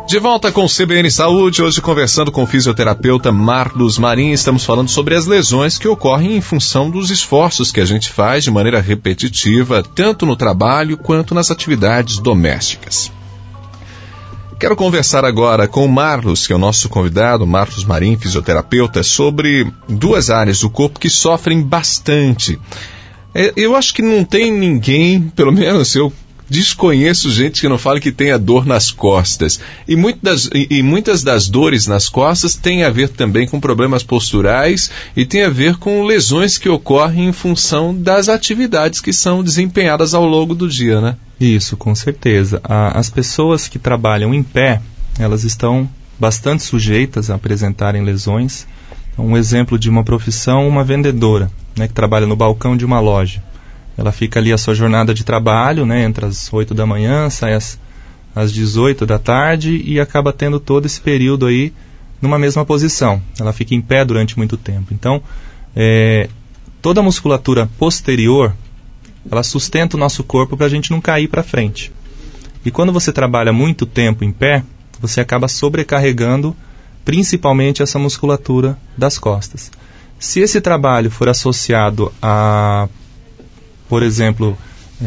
De volta com o CBN Saúde, hoje conversando com o fisioterapeuta Marlos Marim, estamos falando sobre as lesões que ocorrem em função dos esforços que a gente faz de maneira repetitiva, tanto no trabalho quanto nas atividades domésticas. Quero conversar agora com o Marlos, que é o nosso convidado, Marlos Marim, fisioterapeuta, sobre duas áreas do corpo que sofrem bastante. Eu acho que não tem ninguém, pelo menos eu desconheço gente que não fala que tenha dor nas costas. E muitas das dores nas costas têm a ver também com problemas posturais e tem a ver com lesões que ocorrem em função das atividades que são desempenhadas ao longo do dia, né? Isso, com certeza. As pessoas que trabalham em pé, elas estão bastante sujeitas a apresentarem lesões. Um exemplo de uma profissão, uma vendedora, né, que trabalha no balcão de uma loja. Ela fica ali a sua jornada de trabalho, né, entre as 8 da manhã, sai às 18 da tarde e acaba tendo todo esse período aí numa mesma posição. Ela fica em pé durante muito tempo. Então, toda a musculatura posterior, ela sustenta o nosso corpo para a gente não cair para frente. E quando você trabalha muito tempo em pé, você acaba sobrecarregando principalmente essa musculatura das costas. Se esse trabalho for associado a, por exemplo,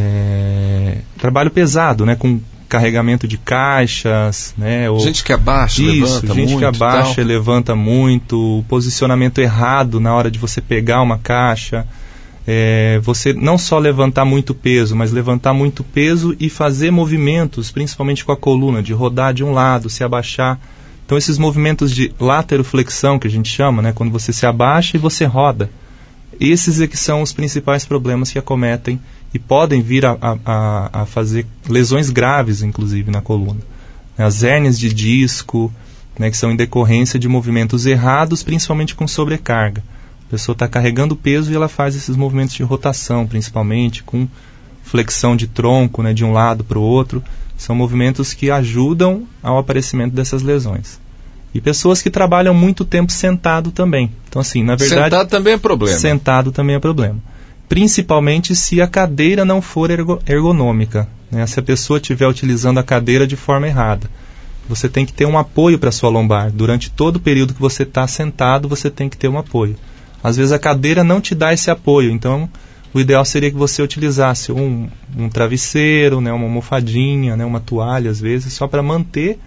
trabalho pesado, né, com carregamento de caixas, né, ou gente que abaixa, levanta muito, gente que abaixa e levanta muito, o posicionamento errado na hora de você pegar uma caixa, você não só levantar muito peso, mas levantar muito peso e fazer movimentos, principalmente com a coluna, de rodar de um lado, se abaixar. Então esses movimentos de lateroflexão que a gente chama, né, quando você se abaixa e você roda, esses é que são os principais problemas que acometem e podem vir a fazer lesões graves, inclusive, na coluna. As hérnias de disco, né, que são em decorrência de movimentos errados, principalmente com sobrecarga. A pessoa está carregando peso e ela faz esses movimentos de rotação, principalmente com flexão de tronco, né, de um lado para o outro. São movimentos que ajudam ao aparecimento dessas lesões. E pessoas que trabalham muito tempo sentado também. Então, assim, na verdade... Sentado também é problema. Sentado também é problema. Principalmente se a cadeira não for ergonômica, né? Se a pessoa estiver utilizando a cadeira de forma errada. Você tem que ter um apoio para a sua lombar. Durante todo o período que você está sentado, você tem que ter um apoio. Às vezes a cadeira não te dá esse apoio, então o ideal seria que você utilizasse um travesseiro, né, uma almofadinha, né, uma toalha, às vezes, só para manter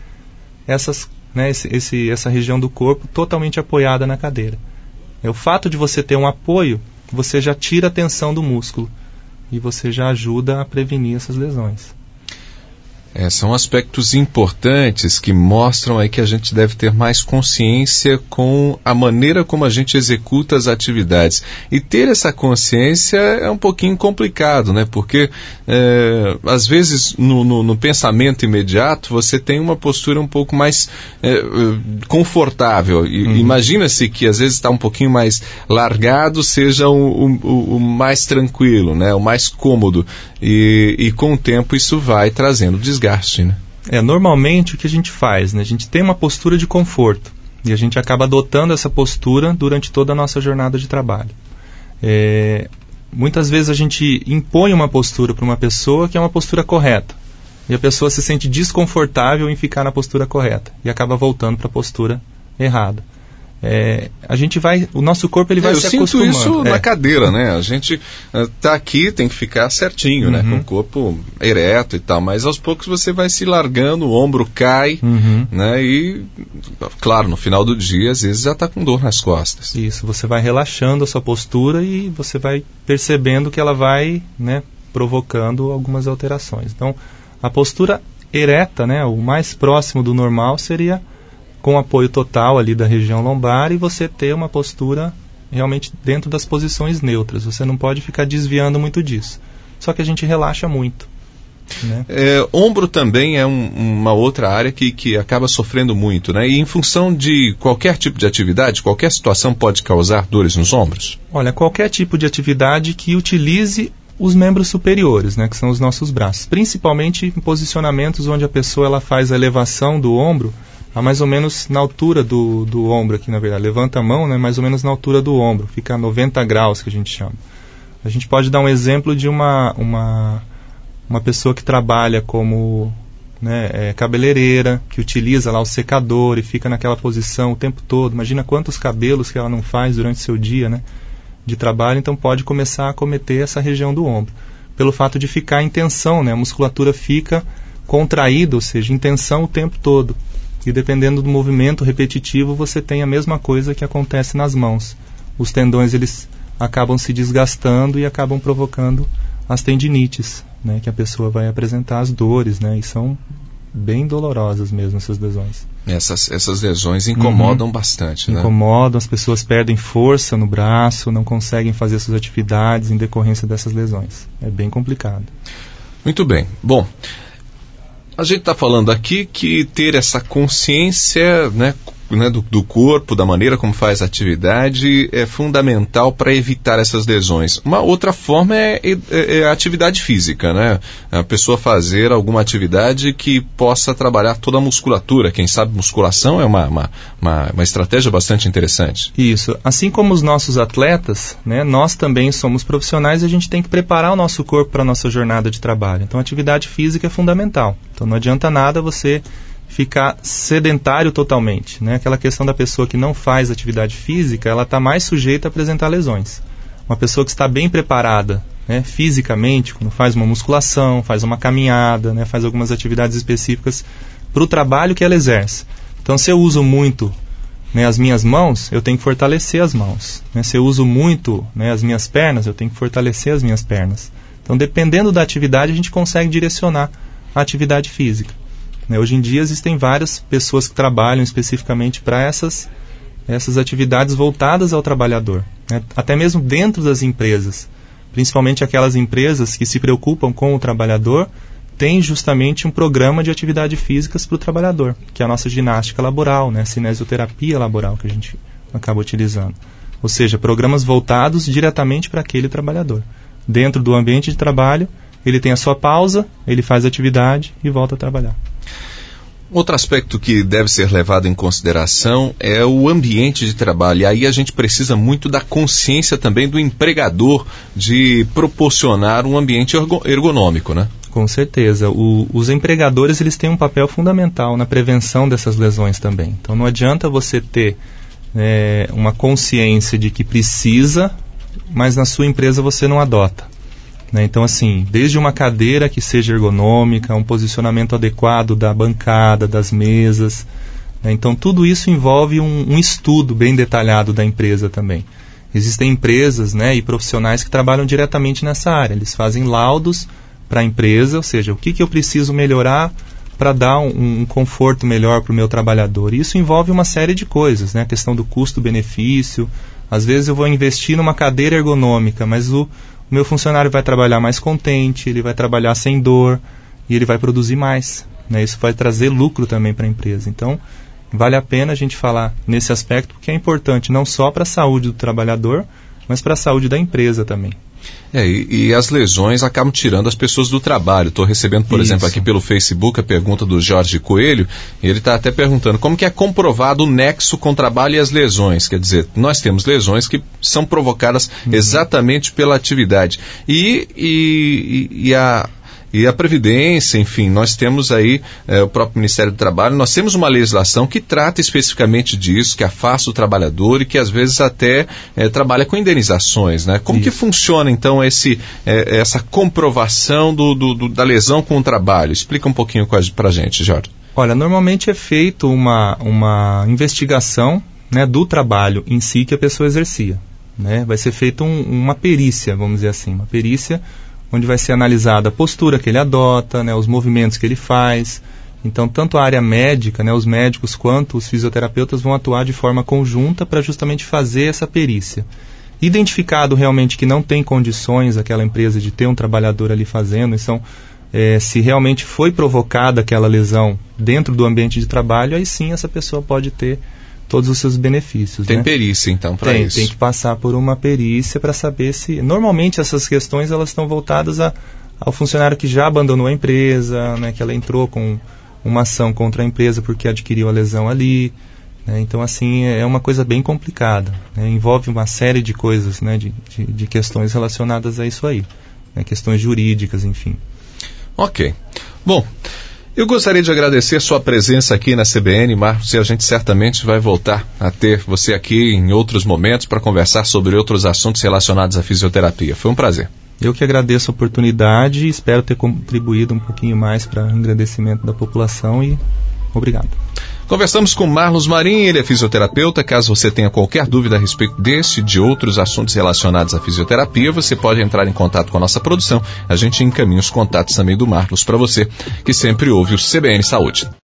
essa região do corpo totalmente apoiada na cadeira. O fato de você ter um apoio, você já tira a tensão do músculo e você já ajuda a prevenir essas lesões. São aspectos importantes que mostram aí que a gente deve ter mais consciência com a maneira como a gente executa as atividades. E ter essa consciência é um pouquinho complicado, né? Porque, às vezes, no pensamento imediato, você tem uma postura um pouco mais confortável. Imagina-se que, às vezes, está um pouquinho mais largado, seja o mais tranquilo, né? O mais cômodo. E com o tempo isso vai trazendo desgaste, né? Normalmente o que a gente faz, né? A gente tem uma postura de conforto e a gente acaba adotando essa postura durante toda a nossa jornada de trabalho. Muitas vezes a gente impõe uma postura para uma pessoa que é uma postura correta e a pessoa se sente desconfortável em ficar na postura correta e acaba voltando para a postura errada. O nosso corpo ele vai se acostumando. Eu sinto isso na cadeira, né? A gente tá aqui, tem que ficar certinho, né? Com o corpo ereto e tal, mas aos poucos você vai se largando, o ombro cai, né? E, claro, no final do dia, às vezes já está com dor nas costas. Isso, você vai relaxando a sua postura e você vai percebendo que ela vai, né, provocando algumas alterações. Então, a postura ereta, né, o mais próximo do normal seria com apoio total ali da região lombar e você ter uma postura realmente dentro das posições neutras. Você não pode ficar desviando muito disso. Só que a gente relaxa muito, né? Ombro também é uma outra área que acaba sofrendo muito, né? E em função de qualquer tipo de atividade, qualquer situação pode causar dores nos ombros? Olha, qualquer tipo de atividade que utilize os membros superiores, né, que são os nossos braços. Principalmente em posicionamentos onde a pessoa ela faz a elevação do ombro a mais ou menos na altura do ombro aqui, na verdade. Levanta a mão, né, mais ou menos na altura do ombro. Fica a 90 graus, que a gente chama. A gente pode dar um exemplo de uma pessoa que trabalha como né, cabeleireira, que utiliza lá o secador e fica naquela posição o tempo todo. Imagina quantos cabelos que ela não faz durante o seu dia, né, de trabalho, então pode começar a acometer essa região do ombro. Pelo fato de ficar em tensão, né, a musculatura fica contraída, ou seja, em tensão o tempo todo. E dependendo do movimento repetitivo, você tem a mesma coisa que acontece nas mãos. Os tendões, eles acabam se desgastando e acabam provocando as tendinites, né, que a pessoa vai apresentar as dores, né, e são bem dolorosas mesmo essas lesões. Essas lesões incomodam bastante, né? Incomodam, as pessoas perdem força no braço, não conseguem fazer suas atividades em decorrência dessas lesões. É bem complicado. Muito bem. Bom, a gente está falando aqui que ter essa consciência, né, do corpo, da maneira como faz a atividade, é fundamental para evitar essas lesões. Uma outra forma é a atividade física, né? A pessoa fazer alguma atividade que possa trabalhar toda a musculatura. Quem sabe musculação é uma estratégia bastante interessante. Isso. Assim como os nossos atletas, né, nós também somos profissionais e a gente tem que preparar o nosso corpo para a nossa jornada de trabalho. Então a atividade física é fundamental. Então não adianta nada você ficar sedentário totalmente, né? Aquela questão da pessoa que não faz atividade física, ela está mais sujeita a apresentar lesões. Uma pessoa que está bem preparada, né, fisicamente, quando faz uma musculação, faz uma caminhada, né, faz algumas atividades específicas para o trabalho que ela exerce. Então, se eu uso muito, né, as minhas mãos, eu tenho que fortalecer as mãos. Né? Se eu uso muito, né, as minhas pernas, eu tenho que fortalecer as minhas pernas. Então, dependendo da atividade, a gente consegue direcionar a atividade física. Hoje em dia existem várias pessoas que trabalham especificamente para essas atividades voltadas ao trabalhador, né? Até mesmo dentro das empresas, principalmente aquelas empresas que se preocupam com o trabalhador, tem justamente um programa de atividades físicas para o trabalhador, que é a nossa ginástica laboral, né? Cinesioterapia laboral que a gente acaba utilizando. Ou seja, programas voltados diretamente para aquele trabalhador. Dentro do ambiente de trabalho, ele tem a sua pausa, ele faz a atividade e volta a trabalhar. Outro aspecto que deve ser levado em consideração é o ambiente de trabalho. E aí a gente precisa muito da consciência também do empregador de proporcionar um ambiente ergonômico, né? Com certeza. Os empregadores, eles têm um papel fundamental na prevenção dessas lesões também. Então não adianta você ter uma consciência de que precisa, mas na sua empresa você não adota. Então, assim, desde uma cadeira que seja ergonômica, um posicionamento adequado da bancada, das mesas, né? Então, tudo isso envolve um estudo bem detalhado da empresa também. Existem empresas, né, e profissionais que trabalham diretamente nessa área. Eles fazem laudos para a empresa, ou seja, o que eu preciso melhorar para dar um conforto melhor para o meu trabalhador. E isso envolve uma série de coisas, né? A questão do custo-benefício. Às vezes eu vou investir numa cadeira ergonômica, mas o meu funcionário vai trabalhar mais contente, ele vai trabalhar sem dor e ele vai produzir mais, né? Isso vai trazer lucro também para a empresa. Então, vale a pena a gente falar nesse aspecto, porque é importante não só para a saúde do trabalhador, mas para a saúde da empresa também. E as lesões acabam tirando as pessoas do trabalho. Estou recebendo, por exemplo, aqui pelo Facebook a pergunta do Jorge Coelho, e ele está até perguntando como que é comprovado o nexo com o trabalho e as lesões. Quer dizer, nós temos lesões que são provocadas exatamente pela atividade. E a Previdência, enfim, nós temos aí o próprio Ministério do Trabalho, nós temos uma legislação que trata especificamente disso, que afasta o trabalhador e que às vezes até trabalha com indenizações, né? Como que funciona então essa comprovação da lesão com o trabalho? Explica um pouquinho para a gente, Jorge. Olha, normalmente é feita uma investigação, né, do trabalho em si que a pessoa exercia, né? Vai ser feita uma perícia, vamos dizer assim, uma perícia onde vai ser analisada a postura que ele adota, né, os movimentos que ele faz. Então, tanto a área médica, né, os médicos, quanto os fisioterapeutas vão atuar de forma conjunta para justamente fazer essa perícia. Identificado realmente que não tem condições aquela empresa de ter um trabalhador ali fazendo, então, se realmente foi provocada aquela lesão dentro do ambiente de trabalho, aí sim essa pessoa pode ter todos os seus benefícios. Tem, né? Perícia, então, para isso? Tem que passar por uma perícia para saber se... Normalmente, essas questões elas estão voltadas ao funcionário que já abandonou a empresa, né, que ela entrou com uma ação contra a empresa porque adquiriu a lesão ali. Né, então, assim, é uma coisa bem complicada. Né, envolve uma série de coisas, né, de questões relacionadas a isso aí. Né, questões jurídicas, enfim. Ok. Bom... Eu gostaria de agradecer sua presença aqui na CBN, Marlos, e a gente certamente vai voltar a ter você aqui em outros momentos para conversar sobre outros assuntos relacionados à fisioterapia. Foi um prazer. Eu que agradeço a oportunidade e espero ter contribuído um pouquinho mais para o engrandecimento da população e obrigado. Conversamos com Marlos Marim, ele é fisioterapeuta. Caso você tenha qualquer dúvida a respeito desse e de outros assuntos relacionados à fisioterapia, você pode entrar em contato com a nossa produção. A gente encaminha os contatos também do Marlos para você, que sempre ouve o CBN Saúde.